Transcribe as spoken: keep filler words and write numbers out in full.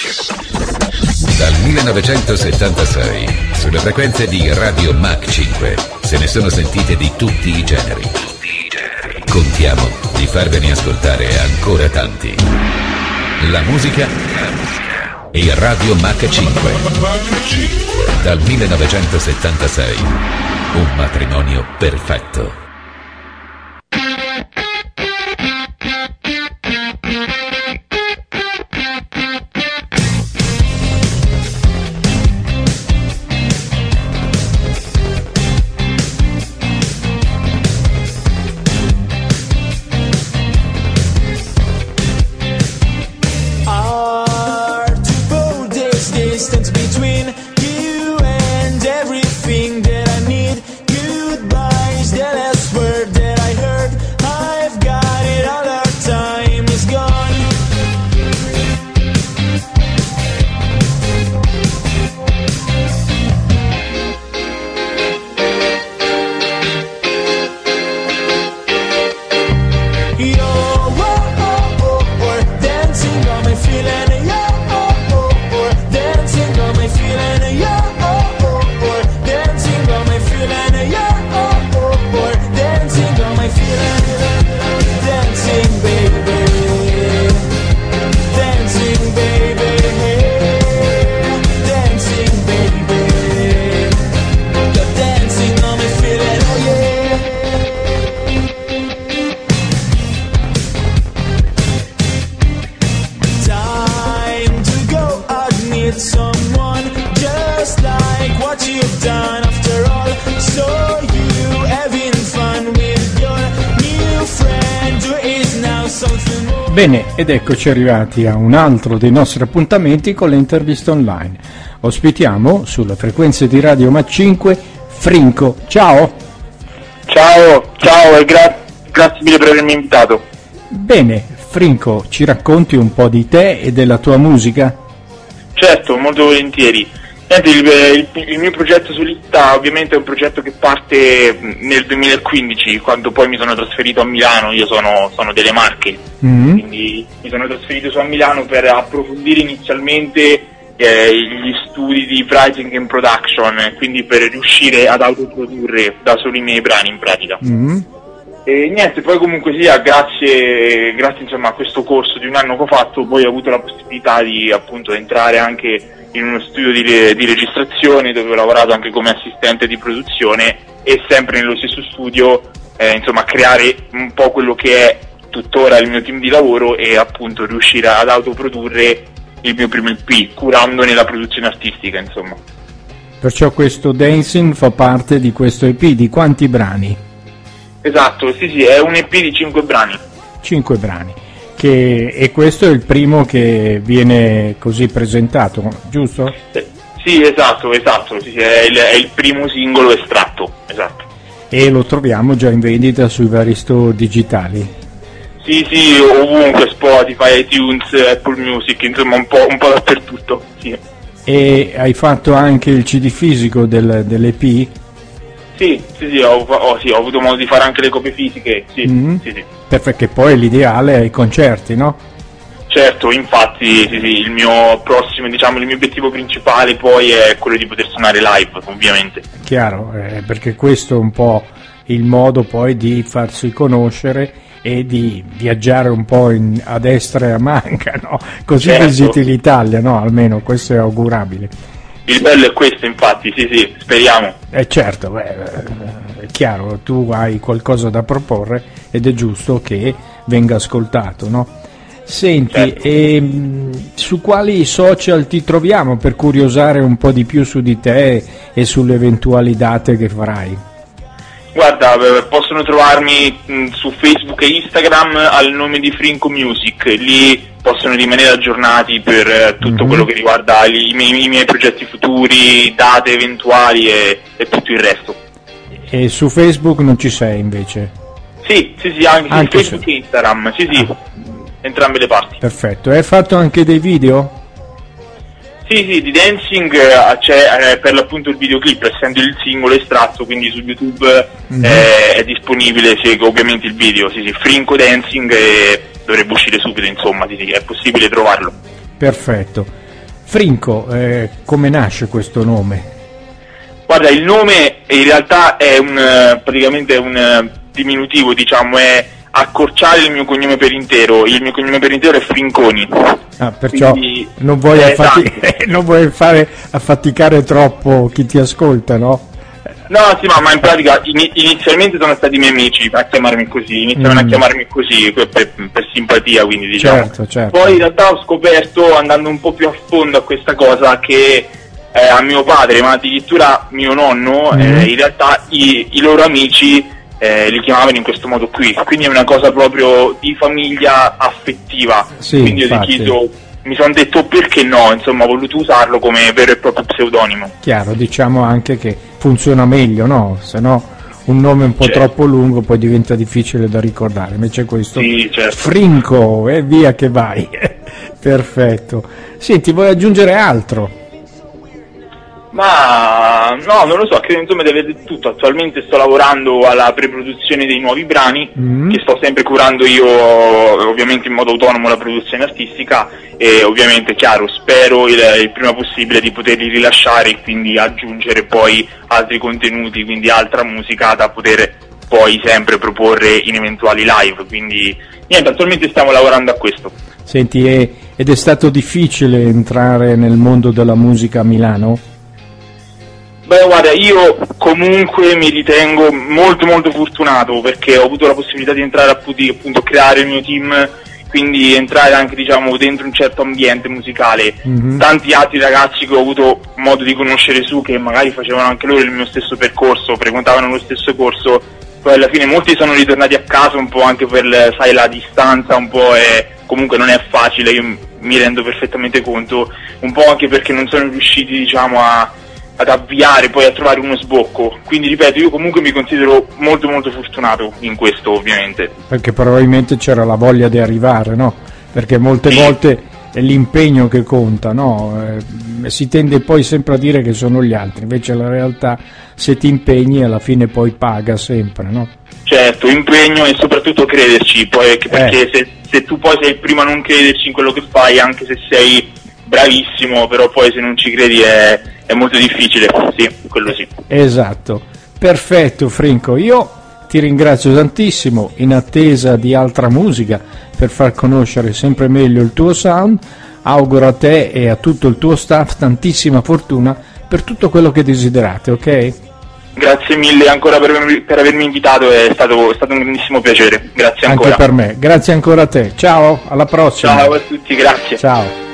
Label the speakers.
Speaker 1: Dal millenovecentosettantasei, sulle frequenze di Radio Mach cinque, se ne sono sentite di tutti i generi. Contiamo di farvene ascoltare ancora tanti. La musica e Radio Mach cinque. Dal millenovecentosettantasei, un matrimonio perfetto.
Speaker 2: Bene, ed eccoci arrivati a un altro dei nostri appuntamenti con le interviste online. Ospitiamo sulle frequenze di Radio Mach cinque Frinco. Ciao!
Speaker 3: Ciao, ciao e gra- grazie mille per avermi invitato.
Speaker 2: Bene, Frinco, ci racconti un po' di te e della tua musica?
Speaker 3: Certo, molto volentieri. Niente, il, il, il mio progetto solista ovviamente è un progetto che parte nel duemilaquindici, quando poi mi sono trasferito a Milano. Io sono, sono delle Marche, mm-hmm. quindi mi sono trasferito su a Milano per approfondire inizialmente eh, gli studi di writing and production, quindi per riuscire ad autoprodurre da soli i miei brani in pratica. Mm-hmm. E niente, poi comunque sia, grazie, grazie insomma a questo corso di un anno che ho fatto, poi ho avuto la possibilità di appunto entrare anche in uno studio di, di registrazione, dove ho lavorato anche come assistente di produzione, e sempre nello stesso studio eh, insomma creare un po' quello che è tuttora il mio team di lavoro e appunto riuscire ad autoprodurre il mio primo E P, curandone la produzione artistica, insomma.
Speaker 2: Perciò questo Dancing fa parte di questo E P. Di quanti brani?
Speaker 3: Esatto, sì sì, è un E P di cinque brani.
Speaker 2: Cinque brani. Che, e questo è il primo che viene così presentato, giusto?
Speaker 3: Eh, sì, esatto, esatto, sì, sì, è, il, è il primo singolo estratto, esatto.
Speaker 2: E lo troviamo già in vendita sui vari store digitali?
Speaker 3: Sì, sì, ovunque, Spotify, iTunes, Apple Music, insomma un po', un po' dappertutto, sì.
Speaker 2: E hai fatto anche il C D fisico del, dell'E P?
Speaker 3: Sì, sì, sì ho, ho, sì, ho avuto modo di fare anche le copie fisiche, sì, mm-hmm. sì, sì.
Speaker 2: Perché poi l'ideale è i concerti, no?
Speaker 3: Certo, infatti, sì, sì, il mio prossimo, diciamo, il mio obiettivo principale poi è quello di poter suonare live, ovviamente.
Speaker 2: Chiaro, eh, perché questo è un po' il modo poi di farsi conoscere e di viaggiare un po' in, a destra e a manca, no? Così certo. Visiti l'Italia, no? Almeno questo è augurabile.
Speaker 3: Il bello è questo, infatti, sì, sì, speriamo.
Speaker 2: Eh certo, beh, è chiaro, tu hai qualcosa da proporre ed è giusto che venga ascoltato, no? Senti, certo. e, su quali social ti troviamo per curiosare un po' di più su di te e sulle eventuali date che farai?
Speaker 3: Guarda, possono trovarmi mh, su Facebook e Instagram al nome di Frinco Music, lì possono rimanere aggiornati per eh, tutto mm-hmm. quello che riguarda i miei, i miei progetti futuri, date eventuali e, e tutto il resto.
Speaker 2: E su Facebook non ci sei invece?
Speaker 3: Sì, sì, sì, anche,
Speaker 2: anche
Speaker 3: su Facebook su... e Instagram, sì, sì, ah. entrambe le parti.
Speaker 2: Perfetto, hai fatto anche dei video?
Speaker 3: Sì, sì, di Dancing eh, c'è eh, per l'appunto il videoclip, essendo il singolo estratto, quindi su YouTube mm-hmm. eh, è disponibile, segue ovviamente il video, sì, sì, Frinco Dancing, e dovrebbe uscire subito, insomma, sì, sì, è possibile trovarlo.
Speaker 2: Perfetto. Frinco, eh, come nasce questo nome?
Speaker 3: Guarda, il nome in realtà è un praticamente un diminutivo, diciamo, è accorciare il mio cognome per intero. Il mio cognome per intero è Frinconi.
Speaker 2: Ah, perciò
Speaker 3: quindi,
Speaker 2: non vuoi,
Speaker 3: eh,
Speaker 2: affati- non vuoi fare affaticare troppo chi ti ascolta, no?
Speaker 3: No, sì, ma, ma in pratica in- inizialmente sono stati i miei amici a chiamarmi così, iniziavano
Speaker 2: Mm.
Speaker 3: a chiamarmi così per, per- per simpatia, quindi diciamo.
Speaker 2: Certo, certo.
Speaker 3: Poi in realtà ho scoperto, andando un po' più a fondo a questa cosa, che eh, a mio padre, ma addirittura mio nonno,
Speaker 2: Mm.
Speaker 3: eh, in realtà i, i loro amici eh, li chiamavano in questo modo qui, quindi è una cosa proprio di famiglia affettiva.
Speaker 2: Sì,
Speaker 3: quindi ho
Speaker 2: infatti.
Speaker 3: deciso, mi sono detto perché no, insomma, ho voluto usarlo come vero e proprio pseudonimo.
Speaker 2: Chiaro, diciamo anche che funziona meglio, no? Se no un nome un po'
Speaker 3: Certo.
Speaker 2: troppo lungo poi diventa difficile da ricordare, invece questo
Speaker 3: Sì, certo.
Speaker 2: Frinco e via che vai. Perfetto. Senti, vuoi aggiungere altro?
Speaker 3: Ma no, non lo so, credo insomma di avere tutto. Attualmente sto lavorando alla preproduzione dei nuovi brani,
Speaker 2: Mm.
Speaker 3: che sto sempre curando io, ovviamente in modo autonomo, la produzione artistica, e ovviamente, chiaro, spero il, il prima possibile di poterli rilasciare e quindi aggiungere poi altri contenuti, quindi altra musica da poter poi sempre proporre in eventuali live. Quindi niente, attualmente stiamo lavorando a questo.
Speaker 2: Senti, è- ed è stato difficile entrare nel mondo della musica a Milano?
Speaker 3: Beh, guarda, io comunque mi ritengo molto molto fortunato, perché ho avuto la possibilità di entrare appunto, appunto creare il mio team, quindi entrare anche, diciamo, dentro un certo ambiente musicale.
Speaker 2: Mhm.
Speaker 3: Tanti altri ragazzi che ho avuto modo di conoscere su, che magari facevano anche loro il mio stesso percorso, frequentavano lo stesso corso, poi alla fine molti sono ritornati a casa un po' anche per, sai, la distanza un po', e comunque non è facile, io mi rendo perfettamente conto, un po' anche perché non sono riusciti, diciamo, a ad avviare, poi a trovare uno sbocco. Quindi ripeto, io comunque mi considero molto molto fortunato in questo, ovviamente.
Speaker 2: Perché probabilmente c'era la voglia di arrivare, no? Perché molte
Speaker 3: Sì.
Speaker 2: volte è l'impegno che conta, no? Eh, si tende poi sempre a dire che sono gli altri, invece la realtà, se ti impegni, alla fine poi paga sempre, no?
Speaker 3: Certo, impegno e soprattutto crederci, poi, perché
Speaker 2: Eh.
Speaker 3: se, se tu poi sei il primo a non crederci in quello che fai, anche se sei bravissimo, però poi se non ci credi è, è molto difficile, sì, quello sì.
Speaker 2: Esatto, perfetto Frinco, io ti ringrazio tantissimo, in attesa di altra musica per far conoscere sempre meglio il tuo sound, auguro a te e a tutto il tuo staff tantissima fortuna per tutto quello che desiderate, ok?
Speaker 3: Grazie mille ancora per, avermi- per avermi invitato, è stato, è stato un grandissimo piacere, grazie ancora.
Speaker 2: Anche per me, grazie ancora a te, ciao, alla prossima.
Speaker 3: Ciao a tutti, grazie.
Speaker 2: Ciao.